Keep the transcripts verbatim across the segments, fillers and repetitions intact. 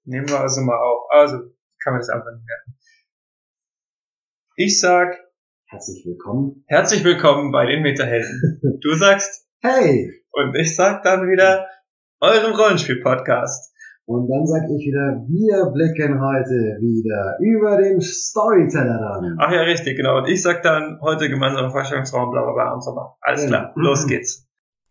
Nehmen wir also mal auf. Also, kann man das einfach nicht merken. Ich sag herzlich willkommen. Herzlich willkommen bei den Metahelden. Du sagst hey. Und ich sag dann wieder eurem Rollenspiel-Podcast. Und dann sag ich wieder, wir blicken heute wieder über den Storytellerrand. Ach ja, richtig, genau. Und ich sag dann heute gemeinsamer Vorstellungsraum, bla bla bla und so mal. Alles klar, ja. Los geht's.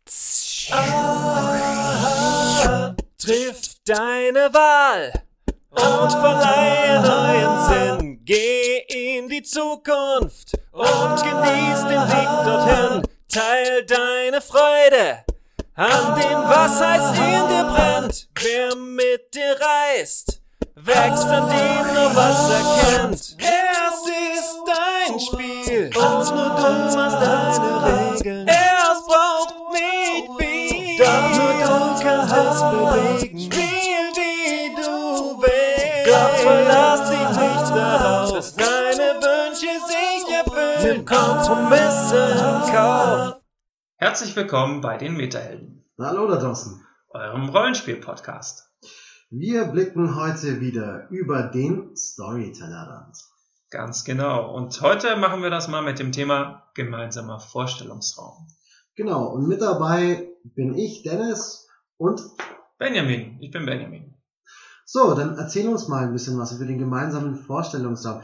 Ah, trifft deine Wahl und verleihe neuen Sinn. Geh in die Zukunft und genieß den Weg dorthin. Teil deine Freude an dem, was heiß in dir brennt. Wer mit dir reist, wächst an dem nur was erkennt. Es ist dein Spiel und nur du hast deine Regeln. Es braucht nicht viel, doch nur du kannst es bewegen. Spiel wie du willst, doch verlass dich nicht darauf, dass deine Wünsche sich erfüllen. Nimm Kompromisse in Kauf. Herzlich willkommen bei den Metahelden. Hallo da draußen. Eurem Rollenspiel-Podcast. Wir blicken heute wieder über den Storytellerrand. Ganz genau. Und heute machen wir das mal mit dem Thema gemeinsamer Vorstellungsraum. Genau. Und mit dabei bin ich, Dennis, und Benjamin. Ich bin Benjamin. So, dann erzähl uns mal ein bisschen was über den gemeinsamen Vorstellungsraum.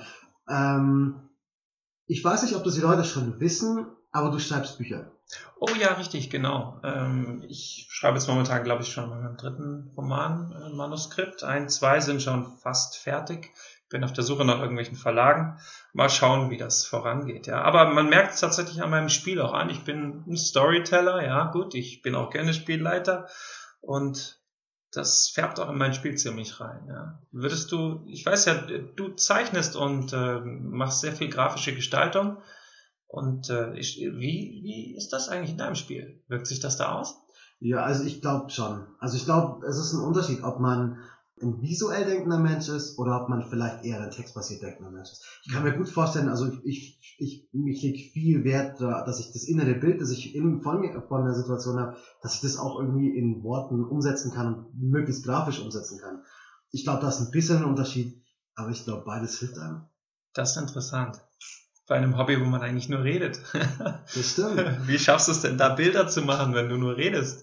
Ähm, ich weiß nicht, ob das die Leute schon wissen, aber du schreibst Bücher. Oh ja, richtig, genau. Ähm, ich schreibe jetzt momentan, glaube ich, schon an meinem dritten Roman, äh, Manuskript. Ein, zwei sind schon fast fertig. Bin auf der Suche nach irgendwelchen Verlagen. Mal schauen, wie das vorangeht. Ja, aber man merkt es tatsächlich an meinem Spiel auch an. Ich bin ein Storyteller, ja, gut. Ich bin auch gerne Spielleiter und das färbt auch in mein Spiel ziemlich rein. Ja. Würdest du, ich weiß ja, du zeichnest und äh, machst sehr viel grafische Gestaltung. Und äh, ich, wie, wie ist das eigentlich in deinem Spiel? Wirkt sich das da aus? Ja, also ich glaube schon. Also ich glaube, es ist ein Unterschied, ob man ein visuell denkender Mensch ist oder ob man vielleicht eher ein textbasiert denkender Mensch ist. Ich kann mir gut vorstellen, also ich, ich, ich, ich lege viel Wert da, dass ich das innere Bild, das ich in, von, mir, von der Situation habe, dass ich das auch irgendwie in Worten umsetzen kann und möglichst grafisch umsetzen kann. Ich glaube, da ist ein bisschen ein Unterschied, aber ich glaube, beides hilft einem. Das ist interessant. Bei einem Hobby, wo man eigentlich nur redet. Das stimmt. Wie schaffst du es denn, da Bilder zu machen, wenn du nur redest?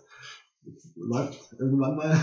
Läuft irgendwann mal.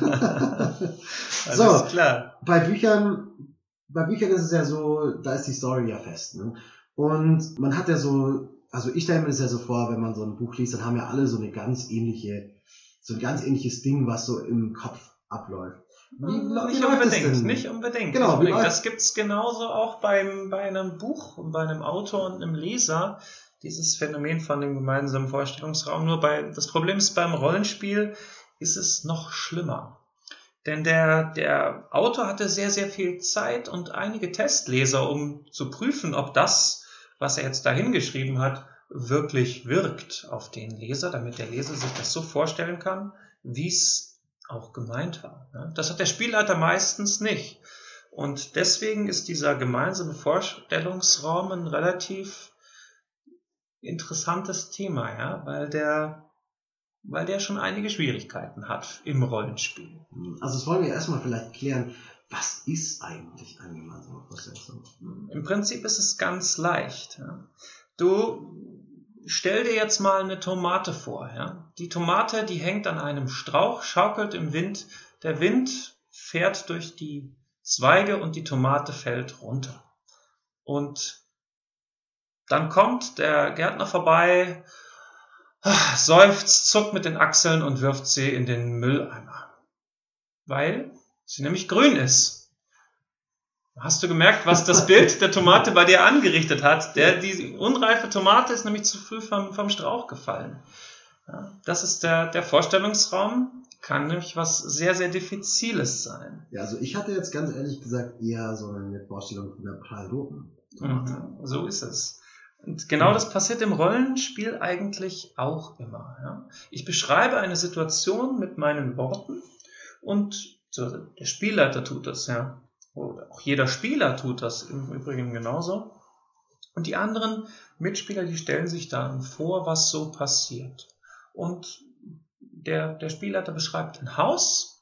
Alles so, klar. Bei Büchern, bei Büchern ist es ja so, da ist die Story ja fest. Ne? Und man hat ja so, also ich stelle mir das ja so vor, wenn man so ein Buch liest, dann haben ja alle so eine ganz ähnliche, so ein ganz ähnliches Ding, was so im Kopf abläuft. Wie, wie nicht, unbedingt, nicht unbedingt, genau, nicht unbedingt. Das gibt's genauso auch beim, bei einem Buch, bei einem Autor und einem Leser, dieses Phänomen von dem gemeinsamen Vorstellungsraum. Nur bei, das Problem ist, beim Rollenspiel ist es noch schlimmer. Denn der, der Autor hatte sehr, sehr viel Zeit und einige Testleser, um zu prüfen, ob das, was er jetzt dahin geschrieben hat, wirklich wirkt auf den Leser, damit der Leser sich das so vorstellen kann, wie es auch gemeint war. Das hat der Spielleiter meistens nicht. Und deswegen ist dieser gemeinsame Vorstellungsraum ein relativ interessantes Thema, ja, weil der, weil der schon einige Schwierigkeiten hat im Rollenspiel. Also das wollen wir erstmal vielleicht klären, was ist eigentlich ein gemeinsamer Vorstellungsraum? Im Prinzip ist es ganz leicht. Ja. Du Stell dir jetzt mal eine Tomate vor. Ja? Die Tomate, die hängt an einem Strauch, schaukelt im Wind. Der Wind fährt durch die Zweige und die Tomate fällt runter. Und dann kommt der Gärtner vorbei, seufzt, zuckt mit den Achseln und wirft sie in den Mülleimer. Weil sie nämlich grün ist. Hast du gemerkt, was das Bild der Tomate bei dir angerichtet hat? Der, die unreife Tomate ist nämlich zu früh vom, vom Strauch gefallen. Ja, das ist der, der Vorstellungsraum, kann nämlich was sehr, sehr Diffiziles sein. Ja, also ich hatte jetzt ganz ehrlich gesagt eher so eine Vorstellung von der prallroten Tomate. Mhm, so ist es. Und genau das passiert im Rollenspiel eigentlich auch immer. Ja? Ich beschreibe eine Situation mit meinen Worten und so, der Spielleiter tut das, ja. Oder auch jeder Spieler tut das im Übrigen genauso. Und die anderen Mitspieler, die stellen sich dann vor, was so passiert. Und der, der Spielleiter beschreibt ein Haus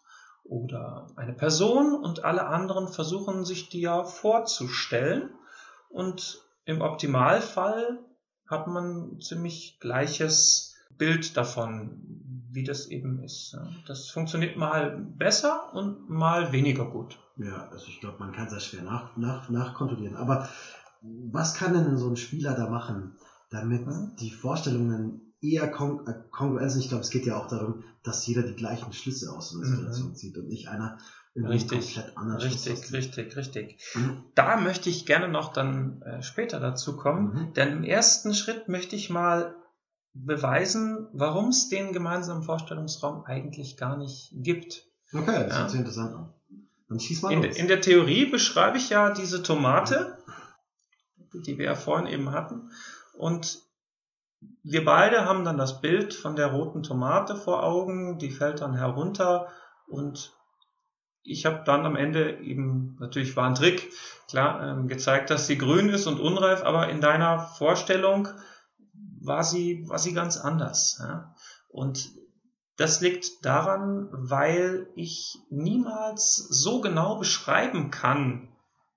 oder eine Person und alle anderen versuchen sich die ja vorzustellen und im Optimalfall hat man ein ziemlich gleiches Bild davon, wie das eben ist. Das funktioniert mal besser und mal weniger gut. Ja, also ich glaube, man kann es ja schwer nach, nach, nachkontrollieren. Aber was kann denn so ein Spieler da machen, damit mhm. die Vorstellungen eher kon- äh, kongruent sind? Ich glaube, es geht ja auch darum, dass jeder die gleichen Schlüsse aus so einer Situation mhm. zieht und nicht einer richtig, komplett anders. richtig, richtig, richtig. Mhm. Da möchte ich gerne noch dann äh, später dazu kommen, mhm. denn im ersten Schritt möchte ich mal beweisen, warum es den gemeinsamen Vorstellungsraum eigentlich gar nicht gibt. Okay, das ja. hört sich interessant an. Dann schieß mal in, los. In der Theorie beschreibe ich ja diese Tomate, die wir ja vorhin eben hatten, und wir beide haben dann das Bild von der roten Tomate vor Augen, die fällt dann herunter und ich habe dann am Ende eben, natürlich war ein Trick, klar, ähm, gezeigt, dass sie grün ist und unreif, aber in deiner Vorstellung war sie, war sie ganz anders. Ja? Und das liegt daran, weil ich niemals so genau beschreiben kann,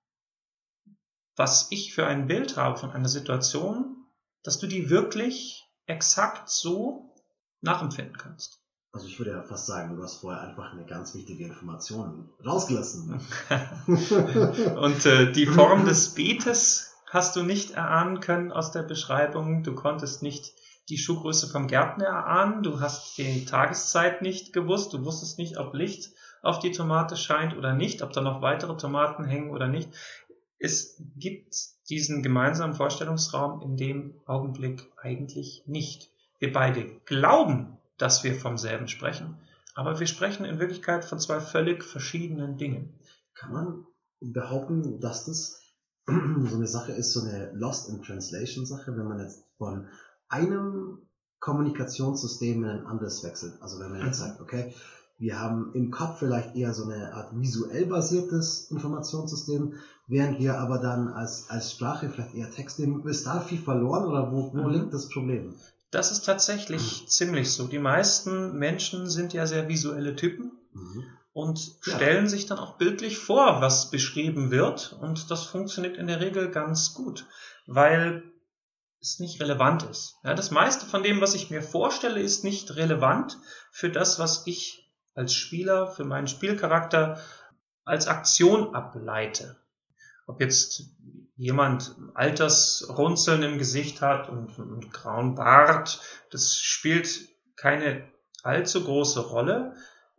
was ich für ein Bild habe von einer Situation, dass du die wirklich exakt so nachempfinden kannst. Also ich würde ja fast sagen, du hast vorher einfach eine ganz wichtige Information rausgelassen. Und äh, die Form des Beetes hast du nicht erahnen können aus der Beschreibung. Du konntest nicht die Schuhgröße vom Gärtner erahnen. Du hast die Tageszeit nicht gewusst. Du wusstest nicht, ob Licht auf die Tomate scheint oder nicht, ob da noch weitere Tomaten hängen oder nicht. Es gibt diesen gemeinsamen Vorstellungsraum in dem Augenblick eigentlich nicht. Wir beide glauben, dass wir vom selben sprechen, aber wir sprechen in Wirklichkeit von zwei völlig verschiedenen Dingen. Kann man behaupten, dass das so eine Sache ist, so eine Lost in Translation Sache, wenn man jetzt von einem Kommunikationssystem in ein anderes wechselt? Also wenn man jetzt sagt, okay, wir haben im Kopf vielleicht eher so eine Art visuell basiertes Informationssystem, während wir aber dann als, als Sprache vielleicht eher Text nehmen. Ist da viel verloren oder wo, wo mhm. liegt das Problem? Das ist tatsächlich mhm. ziemlich so. Die meisten Menschen sind ja sehr visuelle Typen mhm. und ja. stellen sich dann auch bildlich vor, was beschrieben wird. Und das funktioniert in der Regel ganz gut, weil es nicht relevant ist. Ja, das meiste von dem, was ich mir vorstelle, ist nicht relevant für das, was ich als Spieler, für meinen Spielcharakter als Aktion ableite. Ob jetzt jemand Altersrunzeln im Gesicht hat und, und grauen Bart, das spielt keine allzu große Rolle,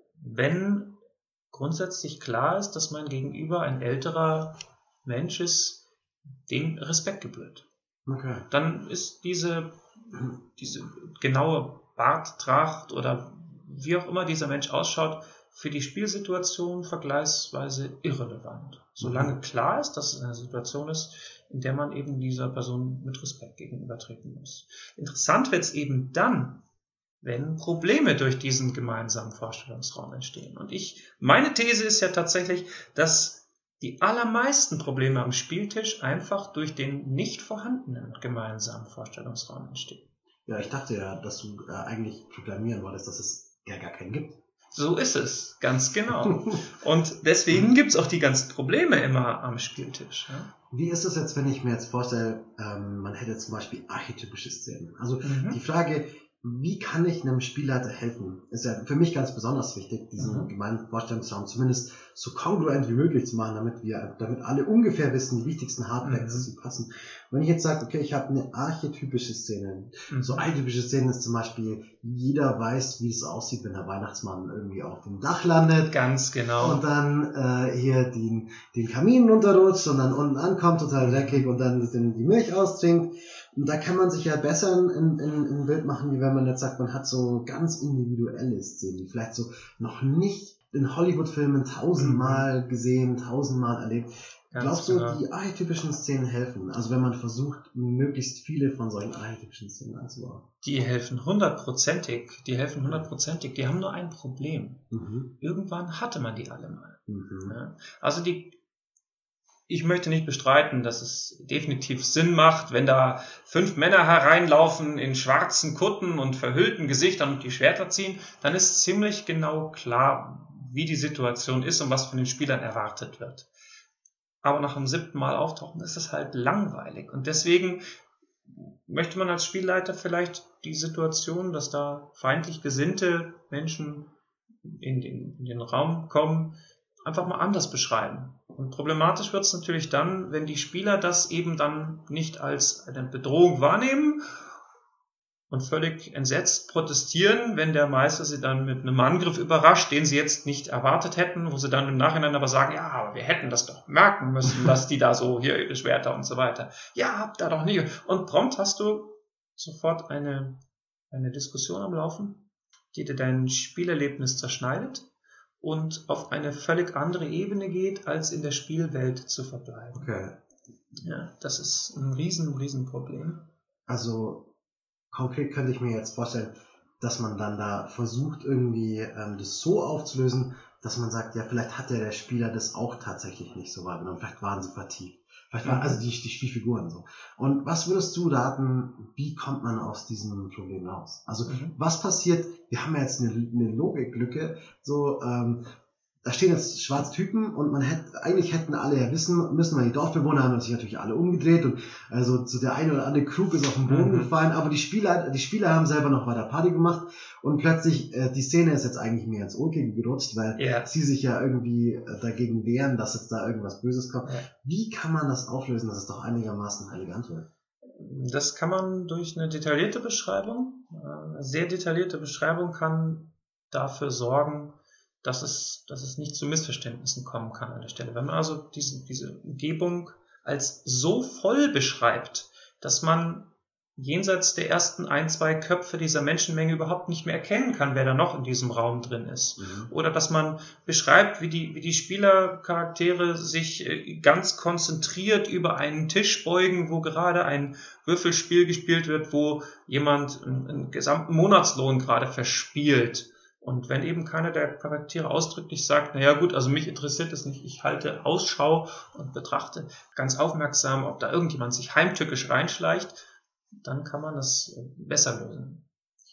wenn grundsätzlich klar ist, dass mein Gegenüber ein älterer Mensch ist, dem Respekt gebührt. Okay. Dann ist diese, diese genaue Barttracht oder wie auch immer dieser Mensch ausschaut, für die Spielsituation vergleichsweise irrelevant. Solange klar ist, dass es eine Situation ist, in der man eben dieser Person mit Respekt gegenübertreten muss. Interessant wird es eben dann, wenn Probleme durch diesen gemeinsamen Vorstellungsraum entstehen. Und ich, meine These ist ja tatsächlich, dass die allermeisten Probleme am Spieltisch einfach durch den nicht vorhandenen gemeinsamen Vorstellungsraum entstehen. Ja, ich dachte ja, dass du äh, eigentlich proklamieren wolltest, dass es ja gar keinen gibt. So ist es, ganz genau. Und deswegen gibt es auch die ganzen Probleme immer am Spieltisch. Ja? Wie ist es jetzt, wenn ich mir jetzt vorstelle, ähm, man hätte zum Beispiel archetypische Szenen? Also mhm. die Frage, wie kann ich einem Spielleiter helfen, ist ja für mich ganz besonders wichtig, diesen mhm. gemeinen Vorstellungsraum zumindest so kongruent wie möglich zu machen, damit wir, damit alle ungefähr wissen, die wichtigsten Hardfacts, dass sie passen. Wenn ich jetzt sage, okay, ich habe eine archetypische Szene, mhm. so archetypische Szenen ist zum Beispiel, jeder weiß, wie es aussieht, wenn der Weihnachtsmann irgendwie auf dem Dach landet. Ganz genau. Und dann äh, hier den, den Kamin runterrutscht und dann unten ankommt, total dreckig und dann die Milch austrinkt. Und da kann man sich ja besser ein, ein, ein Bild machen, wie wenn man jetzt sagt, man hat so ganz individuelle Szenen, die vielleicht so noch nicht in Hollywood-Filmen tausendmal gesehen, tausendmal erlebt. Ganz Glaubst du, genau. die archetypischen Szenen helfen? Also wenn man versucht, möglichst viele von solchen archetypischen Szenen anzubauen. Die helfen hundertprozentig. Die helfen hundertprozentig. Die haben nur ein Problem. Mhm. Irgendwann hatte man die alle mal. Mhm. Ja? Also die Ich möchte nicht bestreiten, dass es definitiv Sinn macht, wenn da fünf Männer hereinlaufen in schwarzen Kutten und verhüllten Gesichtern und die Schwerter ziehen, dann ist ziemlich genau klar, wie die Situation ist und was von den Spielern erwartet wird. Aber nach dem siebten Mal auftauchen ist es halt langweilig. Und deswegen möchte man als Spielleiter vielleicht die Situation, dass da feindlich gesinnte Menschen in den, in den Raum kommen, einfach mal anders beschreiben. Und problematisch wird es natürlich dann, wenn die Spieler das eben dann nicht als eine Bedrohung wahrnehmen und völlig entsetzt protestieren, wenn der Meister sie dann mit einem Angriff überrascht, den sie jetzt nicht erwartet hätten, wo sie dann im Nachhinein aber sagen, ja, aber wir hätten das doch merken müssen, dass die da so hier ihre Schwerter und so weiter. Ja, habt ihr doch nie. Und prompt hast du sofort eine, eine Diskussion am Laufen, die dir dein Spielerlebnis zerschneidet und auf eine völlig andere Ebene geht, als in der Spielwelt zu verbleiben. Okay. Ja, das ist ein riesen, riesen Problem. Also konkret könnte ich mir jetzt vorstellen, dass man dann da versucht, irgendwie ähm, das so aufzulösen, dass man sagt, ja, vielleicht hat ja der Spieler das auch tatsächlich nicht so wahrgenommen. Vielleicht waren sie vertieft. Vielleicht waren also die, die Spielfiguren so. Und was würdest du raten, wie kommt man aus diesem Problem raus? Also Mhm. was passiert? Wir haben ja jetzt eine, eine Logiklücke, so ähm, da stehen jetzt schwarze Typen und man hätte, eigentlich hätten alle ja wissen müssen, weil die Dorfbewohner haben sich natürlich alle umgedreht und also so der eine oder andere Krug ist auf den Boden Mhm. gefallen, aber die Spieler, die Spieler haben selber noch weiter Party gemacht und plötzlich, äh, die Szene ist jetzt eigentlich mehr ins Unglück gerutscht, weil Ja. sie sich ja irgendwie äh, dagegen wehren, dass jetzt da irgendwas Böses kommt. Ja. Wie kann man das auflösen, dass es doch einigermaßen elegant wird? Das kann man durch eine detaillierte Beschreibung, äh, eine sehr detaillierte Beschreibung kann dafür sorgen, dass es, dass es nicht zu Missverständnissen kommen kann an der Stelle. Wenn man also diese, diese Umgebung als so voll beschreibt, dass man jenseits der ersten ein, zwei Köpfe dieser Menschenmenge überhaupt nicht mehr erkennen kann, wer da noch in diesem Raum drin ist. Mhm. Oder dass man beschreibt, wie die, wie die Spielercharaktere sich äh, ganz konzentriert über einen Tisch beugen, wo gerade ein Würfelspiel gespielt wird, wo jemand einen, einen gesamten Monatslohn gerade verspielt. Und wenn eben keiner der Charaktere ausdrücklich sagt, naja gut, also mich interessiert es nicht, ich halte Ausschau und betrachte ganz aufmerksam, ob da irgendjemand sich heimtückisch reinschleicht, dann kann man das besser lösen.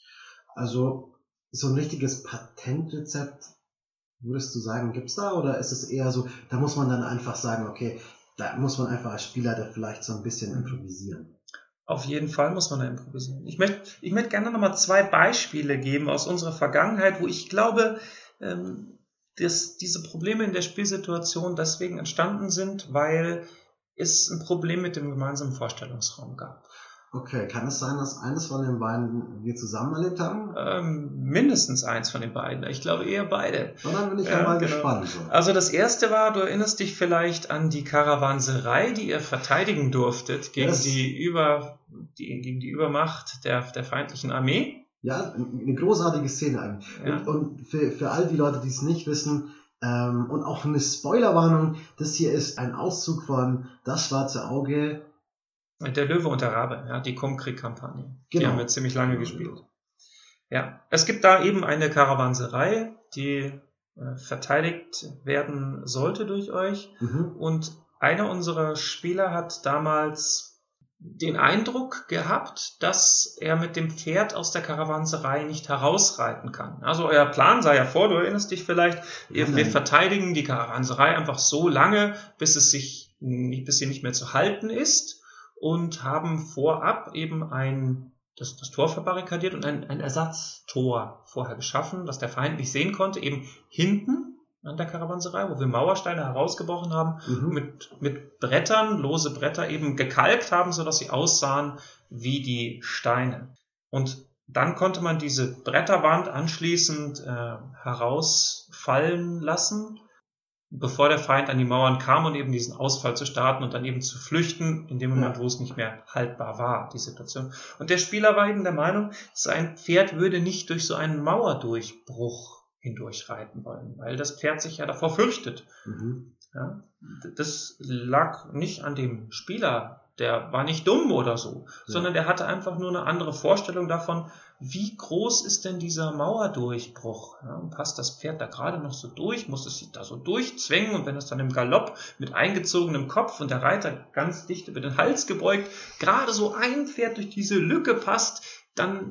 Also so ein richtiges Patentrezept, würdest du sagen, gibt's da? Oder ist es eher so, da muss man dann einfach sagen, okay, da muss man einfach als Spieler da vielleicht so ein bisschen improvisieren? Auf jeden Fall muss man da improvisieren. Ich möchte, ich möchte gerne nochmal zwei Beispiele geben aus unserer Vergangenheit, wo ich glaube, ähm, dass diese Probleme in der Spielsituation deswegen entstanden sind, weil es ein Problem mit dem gemeinsamen Vorstellungsraum gab. Okay, kann es sein, dass eines von den beiden wir zusammen erlebt haben? Ähm, mindestens eins von den beiden. Ich glaube eher beide. Und dann bin ich Ja, ja, mal genau. gespannt. So. Also das erste war, du erinnerst dich vielleicht an die Karawanserei, die ihr verteidigen durftet gegen Yes. die Über, die, gegen die Übermacht der, der feindlichen Armee. Ja, eine großartige Szene eigentlich. Ja. Und, und für, für all die Leute, die es nicht wissen, ähm, und auch eine Spoilerwarnung, das hier ist ein Auszug von Das Schwarze Auge. Der Löwe und der Rabe, ja, die Kumkrieg-Kampagne. Die Genau. haben wir ziemlich lange Genau, gespielt. genau. Ja, es gibt da eben eine Karawanserei, die äh, verteidigt werden sollte durch euch. Mhm. Und einer unserer Spieler hat damals den Eindruck gehabt, dass er mit dem Pferd aus der Karawanserei nicht herausreiten kann. Also euer Plan sah ja vor, du erinnerst dich vielleicht, ihr, wir Nein. verteidigen die Karawanserei einfach so lange, bis es sich nicht, bis sie nicht mehr zu halten ist. Und haben vorab eben ein, das, das Tor verbarrikadiert und ein, ein Ersatztor vorher geschaffen, dass der Feind nicht sehen konnte, eben hinten an der Karawanserei, wo wir Mauersteine herausgebrochen haben, Mhm. mit, mit Brettern, lose Bretter eben gekalkt haben, sodass sie aussahen wie die Steine. Und dann konnte man diese Bretterwand anschließend äh, herausfallen lassen, bevor der Feind an die Mauern kam und eben diesen Ausfall zu starten und dann eben zu flüchten, in dem Moment, Ja. wo es nicht mehr haltbar war, die Situation. Und der Spieler war eben der Meinung, sein Pferd würde nicht durch so einen Mauerdurchbruch hindurchreiten wollen, weil das Pferd sich ja davor fürchtet. Mhm. Ja? Das lag nicht an dem Spieler, der war nicht dumm oder so, Ja. sondern der hatte einfach nur eine andere Vorstellung davon, wie groß ist denn dieser Mauerdurchbruch? Ja, und passt das Pferd da gerade noch so durch? Muss es sich da so durchzwängen? Und wenn es dann im Galopp mit eingezogenem Kopf und der Reiter ganz dicht über den Hals gebeugt, gerade so ein Pferd durch diese Lücke passt, dann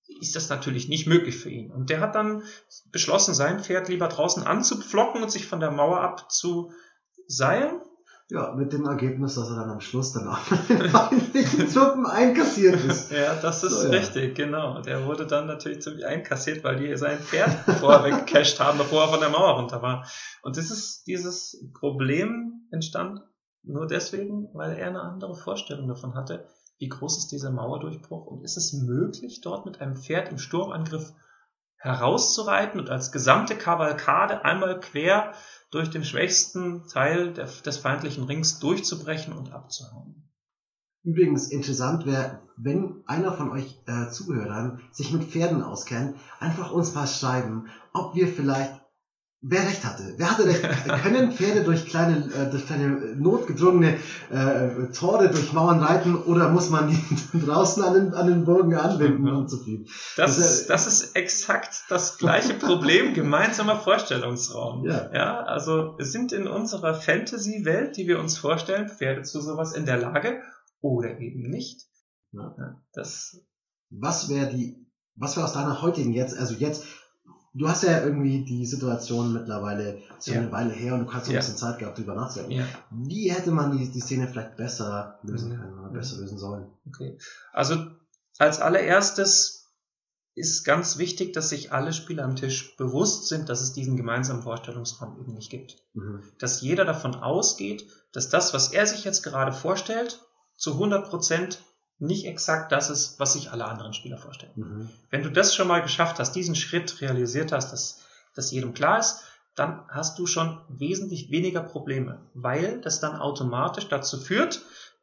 ist das natürlich nicht möglich für ihn. Und der hat dann beschlossen, sein Pferd lieber draußen anzupflocken und sich von der Mauer abzuseilen. Ja, mit dem Ergebnis, dass er dann am Schluss dann auch mit den feindlichen Truppen einkassiert ist. Ja, das ist so, ja. richtig, genau. Der wurde dann natürlich ziemlich einkassiert, weil die sein Pferd vorher weggecasht haben, bevor er von der Mauer runter war. Und das ist, dieses Problem entstand nur deswegen, weil er eine andere Vorstellung davon hatte, wie groß ist dieser Mauerdurchbruch und ist es möglich, dort mit einem Pferd im Sturmangriff herauszureiten und als gesamte Kavalkade einmal quer durch den schwächsten Teil der, des feindlichen Rings durchzubrechen und abzuhauen. Übrigens interessant wäre, wenn einer von euch äh, Zuhörern sich mit Pferden auskennt, einfach uns mal schreiben, ob wir vielleicht, wer recht hatte. Wer hatte recht? Können Pferde durch kleine, äh, durch kleine notgedrungene äh, Tore durch Mauern reiten oder muss man die draußen an den, an den Burgen anbinden, um zu fliegen? Das, das, ist, das ist exakt das gleiche Problem, gemeinsamer Vorstellungsraum. Ja. Ja, also sind in unserer Fantasy-Welt, die wir uns vorstellen, Pferde zu sowas in der Lage oder eben nicht. Ja. Ja, das was wäre die, was wäre aus deiner heutigen jetzt, also jetzt, du hast ja irgendwie die Situation mittlerweile so ja. eine Weile her und du hast so ein Ja. bisschen Zeit gehabt, drüber nachzudenken. Ja. Wie hätte man die, die Szene vielleicht besser lösen Mhm. können oder besser lösen sollen? Okay. Also als allererstes ist ganz wichtig, dass sich alle Spieler am Tisch bewusst sind, dass es diesen gemeinsamen Vorstellungsraum eben nicht gibt. Mhm. Dass jeder davon ausgeht, dass das, was er sich jetzt gerade vorstellt, zu hundert Prozent nicht exakt das ist, was sich alle anderen Spieler vorstellen. Mhm. Wenn du das schon mal geschafft hast, diesen Schritt realisiert hast, dass das jedem klar ist, dann hast du schon wesentlich weniger Probleme, weil das dann automatisch dazu führt,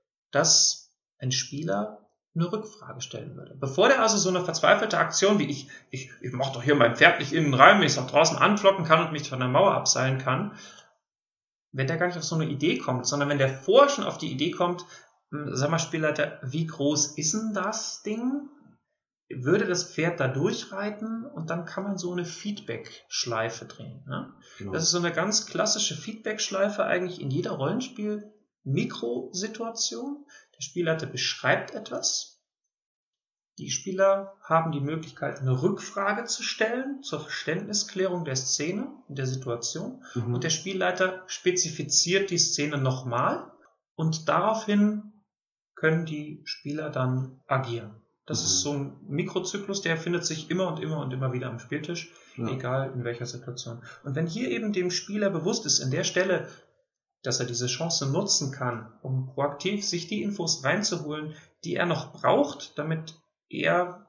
dass ein Spieler eine Rückfrage stellen würde. Bevor der also so eine verzweifelte Aktion wie ich, ich, ich mach doch hier mein Pferd nicht innen rein, wenn ich es auch draußen anflocken kann und mich von der Mauer abseilen kann, wenn der gar nicht auf so eine Idee kommt, sondern wenn der vorher schon auf die Idee kommt, sag mal, Spielleiter, wie groß ist denn das Ding? Würde das Pferd da durchreiten und dann kann man so eine Feedback-Schleife drehen. Ne? Genau. Das ist so eine ganz klassische Feedback-Schleife eigentlich in jeder Rollenspiel-Mikrosituation. Der Spielleiter beschreibt etwas. Die Spieler haben die Möglichkeit, eine Rückfrage zu stellen zur Verständnisklärung der Szene und der Situation. Mhm. Und der Spielleiter spezifiziert die Szene nochmal und daraufhin können die Spieler dann agieren. Das Mhm. ist so ein Mikrozyklus, der findet sich immer und immer und immer wieder am Spieltisch, Ja. egal in welcher Situation. Und wenn hier eben dem Spieler bewusst ist, in der Stelle, dass er diese Chance nutzen kann, um proaktiv sich die Infos reinzuholen, die er noch braucht, damit er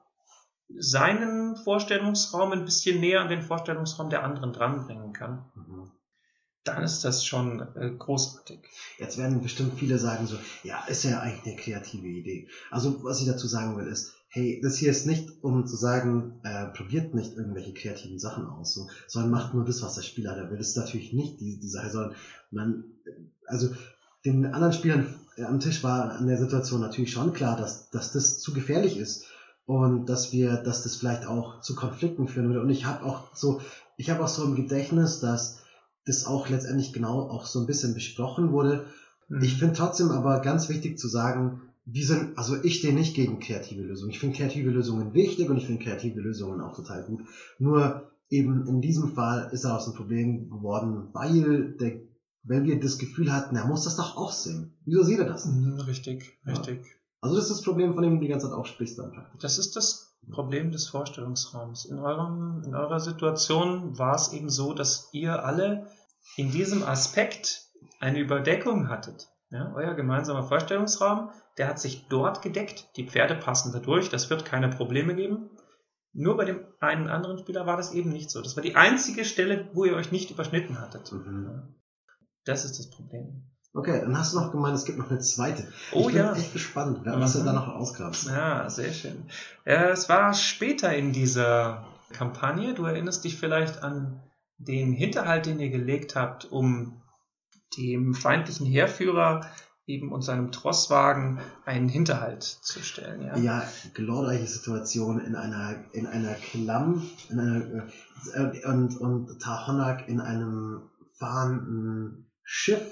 seinen Vorstellungsraum ein bisschen näher an den Vorstellungsraum der anderen dranbringen kann, Mhm. dann ist das schon äh, großartig. Jetzt werden bestimmt viele sagen so, ja, ist ja eigentlich eine kreative Idee. Also was ich dazu sagen will ist, hey, das hier ist nicht, um zu sagen, äh, probiert nicht irgendwelche kreativen Sachen aus, so, sondern macht nur das, was der Spieler da will. Das ist natürlich nicht die, die Sache, sondern man, also den anderen Spielern am Tisch war an der Situation natürlich schon klar, dass, dass das zu gefährlich ist und dass wir, dass das vielleicht auch zu Konflikten führen würde. Und ich habe auch so, ich habe auch so im Gedächtnis, dass das auch letztendlich genau auch so ein bisschen besprochen wurde. Mhm. Ich finde trotzdem aber ganz wichtig zu sagen, wir sind, also ich stehe nicht gegen kreative Lösungen. Ich finde kreative Lösungen wichtig und ich finde kreative Lösungen auch total gut. Nur eben in diesem Fall ist daraus ein Problem geworden, weil der, weil wir das Gefühl hatten, er muss das doch auch sehen. Wieso sieht er das nicht? Mhm, richtig, richtig. Ja. Also das ist das Problem, von dem du die ganze Zeit auch sprichst dann praktisch. Das ist das Problem des Vorstellungsraums. In, eurem, in eurer Situation war es eben so, dass ihr alle in diesem Aspekt eine Überdeckung hattet. Ja, euer gemeinsamer Vorstellungsraum, der hat sich dort gedeckt. Die Pferde passen da durch, das wird keine Probleme geben. Nur bei dem einen anderen Spieler war das eben nicht so. Das war die einzige Stelle, wo ihr euch nicht überschnitten hattet. Mhm. Ja. Das ist das Problem. Okay, dann hast du noch gemeint, es gibt noch eine zweite. Oh, ich bin ja. echt gespannt, was Mhm. du da noch ausgrabst. Ja, sehr schön. Äh, es war später in dieser Kampagne, du erinnerst dich vielleicht an den Hinterhalt, den ihr gelegt habt, um dem feindlichen Heerführer eben und seinem Trosswagen einen Hinterhalt zu stellen. Ja, Ja, glorreiche Situation in einer in einer Klamm in einer, äh, und und Tahonak in einem fahrenden Schiff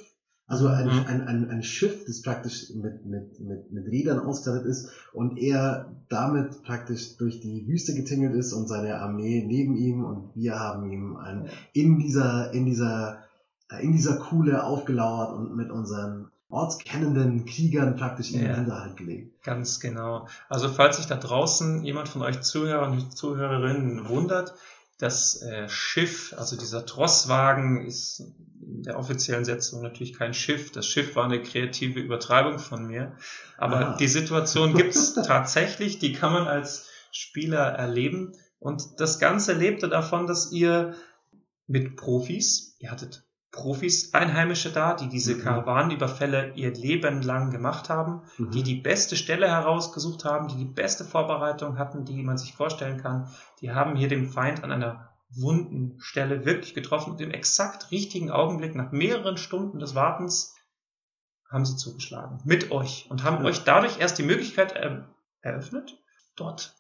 Also ein, Mhm. ein, ein, ein Schiff, das praktisch mit, mit, mit, mit Rädern ausgestattet ist und er damit praktisch durch die Wüste getingelt ist und seine Armee neben ihm und wir haben ihm ein, in dieser, in dieser, äh, in dieser Kuhle aufgelauert und mit unseren ortskennenden Kriegern praktisch in den Ja. Hinterhalt gelegt. Ganz genau. Also falls sich da draußen jemand von euch Zuhörern und Zuhörerinnen wundert, das äh, Schiff, also dieser Trosswagen, ist in der offiziellen Setzung natürlich kein Schiff. Das Schiff war eine kreative Übertreibung von mir. Aber Ah. die Situation gibt's tatsächlich, die kann man als Spieler erleben. Und das Ganze lebte davon, dass ihr mit Profis, ihr hattet Profis, Einheimische da, die diese Mhm. Karawanenüberfälle ihr Leben lang gemacht haben, Mhm. die die beste Stelle herausgesucht haben, die die beste Vorbereitung hatten, die man sich vorstellen kann. Die haben hier den Feind an einer wunden Stelle wirklich getroffen und im exakt richtigen Augenblick, nach mehreren Stunden des Wartens, haben sie zugeschlagen. Mit euch. Und haben Ja. euch dadurch erst die Möglichkeit er- eröffnet, dort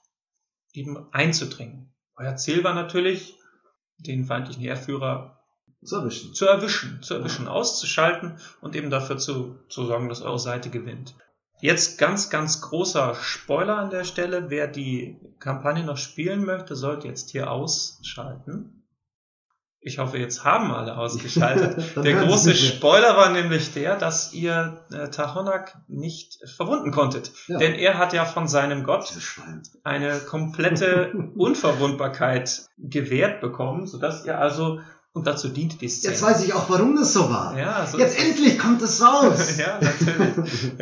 eben einzudringen. Euer Ziel war natürlich, den feindlichen Heerführer Zu erwischen. zu erwischen, zu erwischen, auszuschalten und eben dafür zu, zu sorgen, dass eure Seite gewinnt. Jetzt ganz, ganz großer Spoiler an der Stelle. Wer die Kampagne noch spielen möchte, sollte jetzt hier ausschalten. Ich hoffe, jetzt haben alle ausgeschaltet. Dann Der hören Sie große nicht mehr. Spoiler war nämlich der, dass ihr äh, Tahonak nicht verwunden konntet. Ja. Denn er hat ja von seinem Gott Dieses Schwein. eine komplette Unverwundbarkeit gewährt bekommen, sodass ihr also, und dazu dient die Szene. Jetzt weiß ich auch, warum das so war. Ja, so Jetzt ist es. endlich kommt es raus. Ja, natürlich.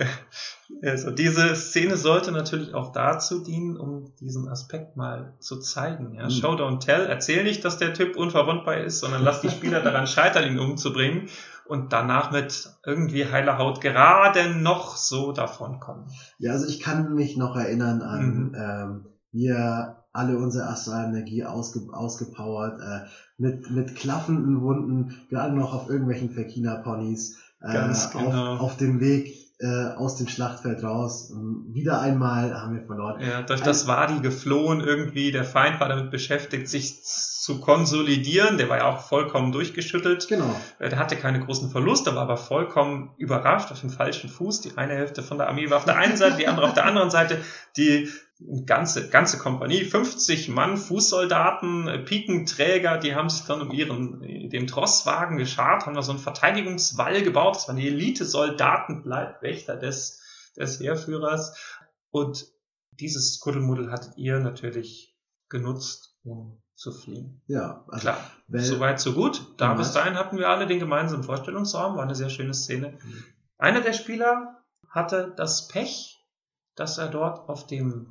Also diese Szene sollte natürlich auch dazu dienen, um diesen Aspekt mal zu zeigen. Ja? Mhm. Show, don't tell. Erzähl nicht, dass der Typ unverwundbar ist, sondern lass die Spieler daran scheitern, ihn umzubringen und danach mit irgendwie heiler Haut gerade noch so davonkommen. Ja, also ich kann mich noch erinnern an, Mhm. ähm, wir alle unsere Astralenergie ausge, ausgepowert, äh, mit, mit klaffenden Wunden, gerade noch auf irgendwelchen Verkina-Ponys, äh, Ganz genau. auf, auf dem Weg äh, aus dem Schlachtfeld raus. Und wieder einmal haben wir verloren. Ja, durch das Wadi geflohen irgendwie. Der Feind war damit beschäftigt, sich zu konsolidieren. Der war ja auch vollkommen durchgeschüttelt. Genau. Der hatte keine großen Verluste, war aber vollkommen überrascht auf dem falschen Fuß. Die eine Hälfte von der Armee war auf der einen Seite, die andere auf der anderen Seite. Die ganze, ganze Kompanie, fünfzig Mann, Fußsoldaten, Pikenträger, die haben sich dann um ihren, den Trosswagen geschart, haben da so einen Verteidigungswall gebaut. Das waren die Elite-Soldaten-Leibwächter des, des Heerführers. Und dieses Kuddelmuddel hattet ihr natürlich genutzt, um zu fliehen. Ja, also Klar, weil- soweit so gut. Da Ja. bis dahin hatten wir alle den gemeinsamen Vorstellungsraum, war eine sehr schöne Szene. Mhm. Einer der Spieler hatte das Pech, dass er dort auf dem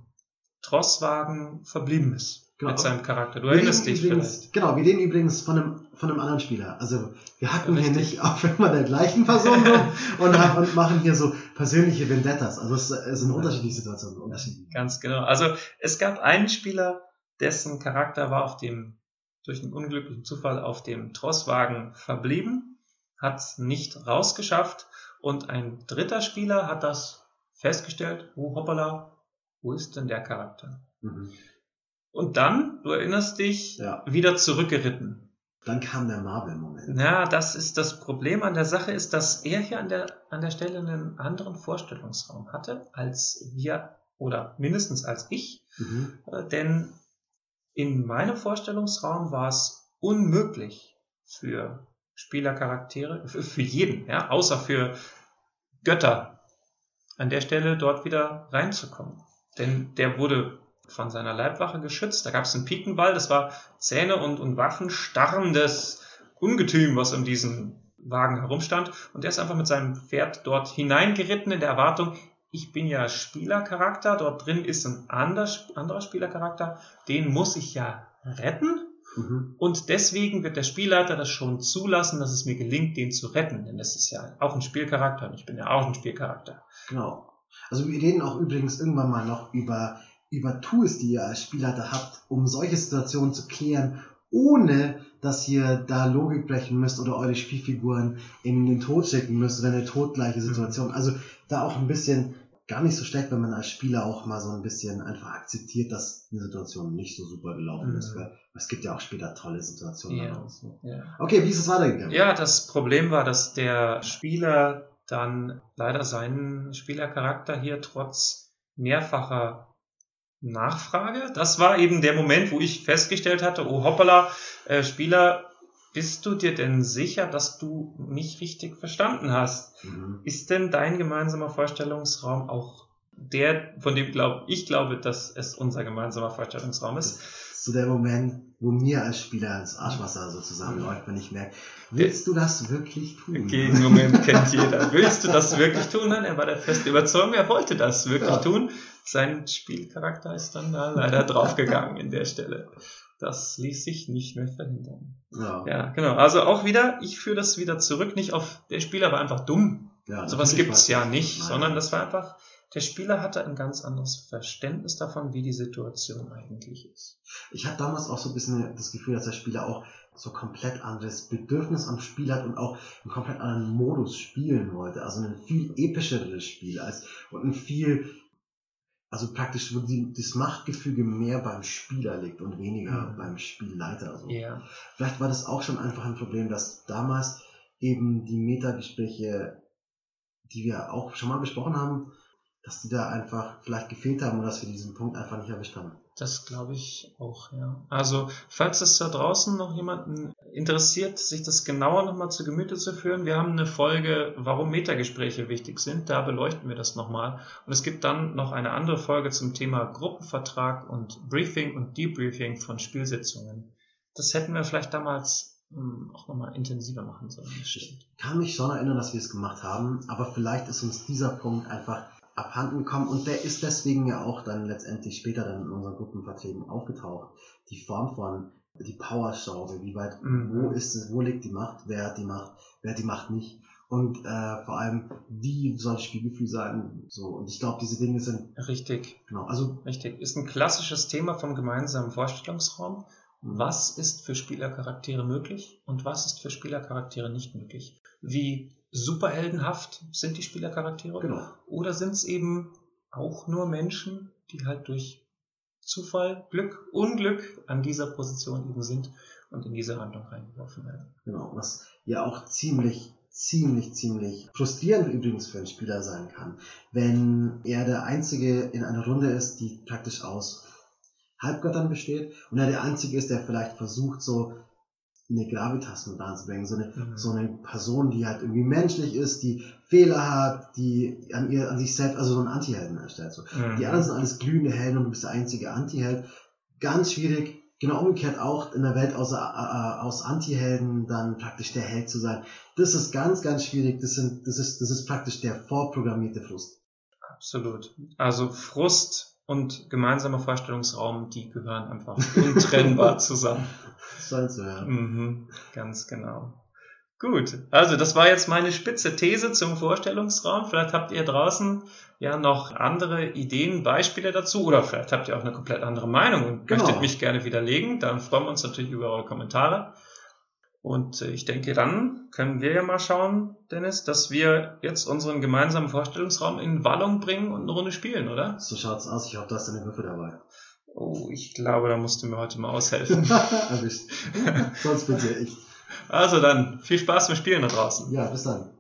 Trosswagen verblieben ist. Genau. Mit seinem Charakter. Du Wir erinnerst reden dich übrigens, vielleicht. Genau, wir reden übrigens von einem, von einem anderen Spieler. Also wir hacken hier Richtig. nicht auf immer der gleichen Person rum und, haben, und machen hier so persönliche Vendettas. Also es, es sind unterschiedliche Situationen. Unterschiedlich. Ganz genau. Also es gab einen Spieler, dessen Charakter war auf dem, durch einen unglücklichen Zufall auf dem Trosswagen verblieben, hat es nicht rausgeschafft und ein dritter Spieler hat das festgestellt, oh hoppala, wo ist denn der Charakter? Mhm. Und dann, du erinnerst dich, Ja. wieder zurückgeritten. Dann kam der Marvel-Moment. Ja, das ist das Problem an der Sache, ist, dass er hier an der, an der Stelle einen anderen Vorstellungsraum hatte, als wir, oder mindestens als ich, Mhm. äh, denn in meinem Vorstellungsraum war es unmöglich für Spielercharaktere, für, für jeden, ja, außer für Götter, an der Stelle dort wieder reinzukommen. Denn der wurde von seiner Leibwache geschützt. Da gab es einen Pikenwall, das war Zähne und, und Waffen starrendes Ungetüm, was um diesen Wagen herumstand. Und der ist einfach mit seinem Pferd dort hineingeritten in der Erwartung, ich bin ja Spielercharakter, dort drin ist ein anderer, anderer Spielercharakter, den muss ich ja retten. Mhm. Und deswegen wird der Spielleiter das schon zulassen, dass es mir gelingt, den zu retten. Denn das ist ja auch ein Spielcharakter und ich bin ja auch ein Spielcharakter. Genau. Also wir reden auch übrigens irgendwann mal noch über, über Tools, die ihr als Spielleiter habt, um solche Situationen zu klären, ohne dass ihr da Logik brechen müsst oder eure Spielfiguren in den Tod schicken müsst oder eine todgleiche Situation. Also da auch ein bisschen gar nicht so schlecht, wenn man als Spieler auch mal so ein bisschen einfach akzeptiert, dass eine Situation nicht so super gelaufen Mhm. ist. Weil es gibt ja auch später tolle Situationen. Ja. daraus. Ja. Okay, wie ist es weitergegangen? Ja, das Problem war, dass der Spieler dann leider seinen Spielercharakter hier trotz mehrfacher Nachfrage, das war eben der Moment, wo ich festgestellt hatte, oh hoppala, äh, Spieler, bist du dir denn sicher, dass du mich richtig verstanden hast? Mhm. Ist denn dein gemeinsamer Vorstellungsraum auch der, von dem glaub, ich glaube, dass es unser gemeinsamer Vorstellungsraum ist? Das ist so der Moment, wo mir als Spieler das Arschwasser so zusammenläuft, wenn ich merke, willst du das wirklich tun? Den Moment kennt jeder. Willst du das wirklich tun? Nein, er war der festen Überzeugung, er wollte das wirklich Ja. tun. Sein Spielcharakter ist dann da leider draufgegangen in der Stelle. Das ließ sich nicht mehr verhindern. Ja, Ja, genau. Also auch wieder, ich führe das wieder zurück, nicht auf, der Spieler war einfach dumm. ja, Sowas natürlich gibt's war- ja nicht, Nein. sondern das war einfach, der Spieler hatte ein ganz anderes Verständnis davon, wie die Situation eigentlich ist. Ich habe damals auch so ein bisschen das Gefühl, dass der Spieler auch so komplett anderes Bedürfnis am Spiel hat und auch einen komplett anderen Modus spielen wollte. Also ein viel epischeres Spiel als und ein viel, also praktisch, wo die, das Machtgefüge mehr beim Spieler liegt und weniger Mhm. beim Spielleiter. Also. Ja. Vielleicht war das auch schon einfach ein Problem, dass damals eben die Metagespräche, die wir auch schon mal besprochen haben, dass die da einfach vielleicht gefehlt haben und dass wir diesen Punkt einfach nicht erwischt haben. Das glaube ich auch, ja. Also, falls es da draußen noch jemanden interessiert, sich das genauer nochmal zu Gemüte zu führen, wir haben eine Folge, warum Metagespräche wichtig sind, da beleuchten wir das nochmal. Und es gibt dann noch eine andere Folge zum Thema Gruppenvertrag und Briefing und Debriefing von Spielsitzungen. Das hätten wir vielleicht damals ähm, auch nochmal intensiver machen sollen. Das stimmt. Ich kann mich schon erinnern, dass wir es gemacht haben, aber vielleicht ist uns dieser Punkt einfach abhanden gekommen und der ist deswegen ja auch dann letztendlich später dann in unseren Gruppenverträgen aufgetaucht. Die Form von die Powerschraube, wie weit, Mhm. wo ist es, wo liegt die Macht, wer hat die Macht, wer hat die Macht nicht und äh, vor allem, wie soll das Spielgefühl sein, so, und ich glaube, diese Dinge sind, Richtig. genau, also, Richtig, ist ein klassisches Thema vom gemeinsamen Vorstellungsraum. Was ist für Spielercharaktere möglich und was ist für Spielercharaktere nicht möglich? Wie superheldenhaft sind die Spielercharaktere? genau, Oder sind es eben auch nur Menschen, die halt durch Zufall, Glück, Unglück an dieser Position eben sind und in diese Handlung reingeworfen werden? genau, was ja auch ziemlich, ziemlich, ziemlich frustrierend übrigens für einen Spieler sein kann, wenn er der Einzige in einer Runde ist, die praktisch aus Halbgöttern besteht und er der Einzige ist, der vielleicht versucht, so eine Gravitas mit reinzubringen, so eine, Mhm. so eine Person, die halt irgendwie menschlich ist, die Fehler hat, die an ihr, an sich selbst, also so einen Anti-Helden erstellt, so. Die anderen sind alles glühende Helden und du bist der einzige Anti-Held. Ganz schwierig, genau umgekehrt auch in der Welt aus, äh, aus Anti-Helden dann praktisch der Held zu sein. Das ist ganz, ganz schwierig. Das sind, das ist, das ist praktisch der vorprogrammierte Frust. Absolut. Also Frust und gemeinsamer Vorstellungsraum, die gehören einfach untrennbar zusammen. Das soll so, ja. Mhm, ganz genau. Gut, also das war jetzt meine spitze These zum Vorstellungsraum. Vielleicht habt ihr draußen ja noch andere Ideen, Beispiele dazu oder vielleicht habt ihr auch eine komplett andere Meinung und Genau. möchtet mich gerne widerlegen. Dann freuen wir uns natürlich über eure Kommentare. Und äh, ich denke, dann können wir ja mal schauen, Dennis, dass wir jetzt unseren gemeinsamen Vorstellungsraum in Wallung bringen und eine Runde spielen, oder? So schaut's aus. Ich hoffe, du hast deine Würfel dabei. Oh, ich glaube, da musst du mir heute mal aushelfen. Erwischt. Sonst bitte ich. Also dann, viel Spaß beim Spielen da draußen. Ja, bis dann.